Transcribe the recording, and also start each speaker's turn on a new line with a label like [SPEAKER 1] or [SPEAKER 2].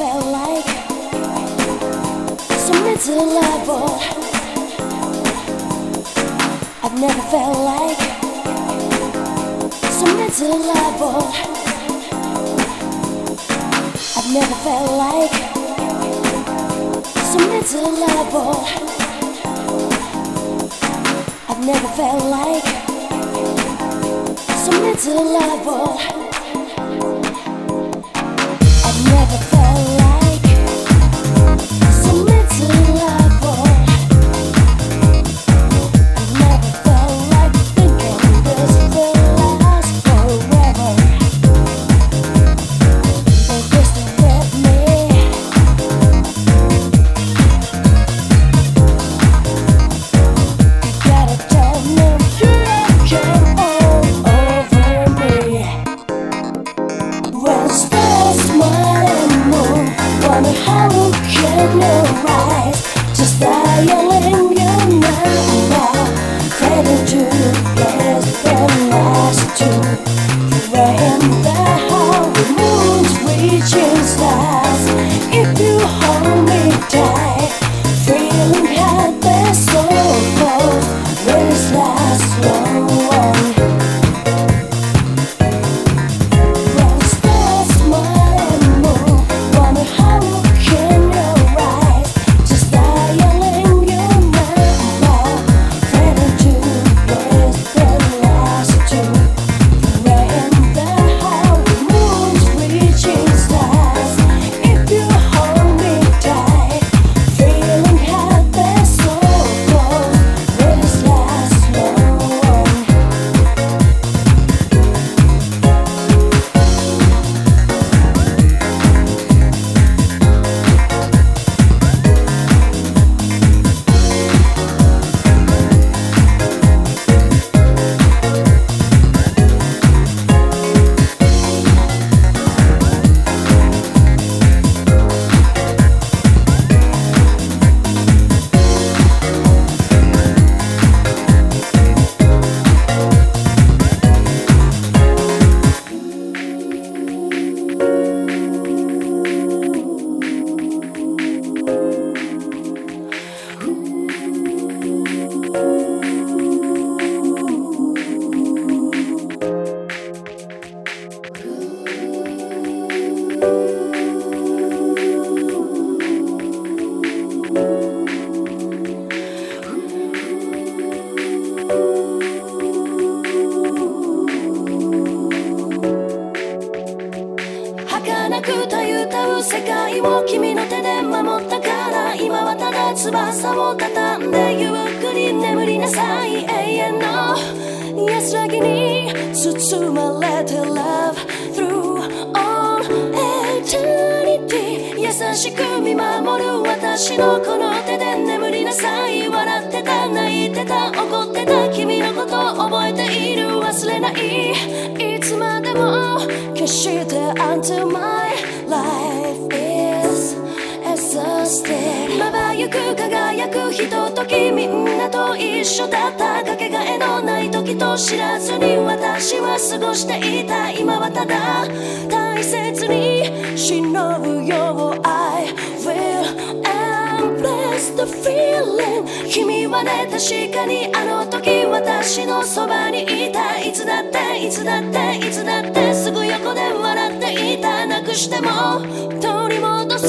[SPEAKER 1] felt like so miserable. I've never felt like so miserable. I've never felt like so miserable. I've never felt like so miserable. I've never felt like so miserable. I've never felt like thinking this will last forever. But just with me, you gotta tell me you came all over me. When stars smile and moon, wonder how can you rise? Just dialing your number, fading to less than last two. Praying that how the moon's reaching stars. If you hold me tight, feeling happy so close, will this last long? When stars smile and move, wonder how can you rise? Just dialing your number, fading to less than last two. Praying that how the moon's reaching stars. If you hold me tight, feeling happy so close, will this last long?儚くたゆたう世界を君の手で守ったから、今はただ翼を畳んでゆっくり眠りなさい。永遠の安らぎに包まれて Love through all eternity。 優しく見守る私のこの手で眠りなさい。笑ってた泣いてた怒ってた君のこと覚えている、忘れない。いつまでも決して Until my life is exhausted。 まばゆく輝くひととき、みんなと一緒だった。かけがえのない時と知らずに私は過ごしていた。今はただ大切に忍ぶよ。 I will embrace the feeling。 君はね、確かにあの時私のそばにいた。いつだっていつだっていつだってすぐ横で笑っていた。なくしても取り戻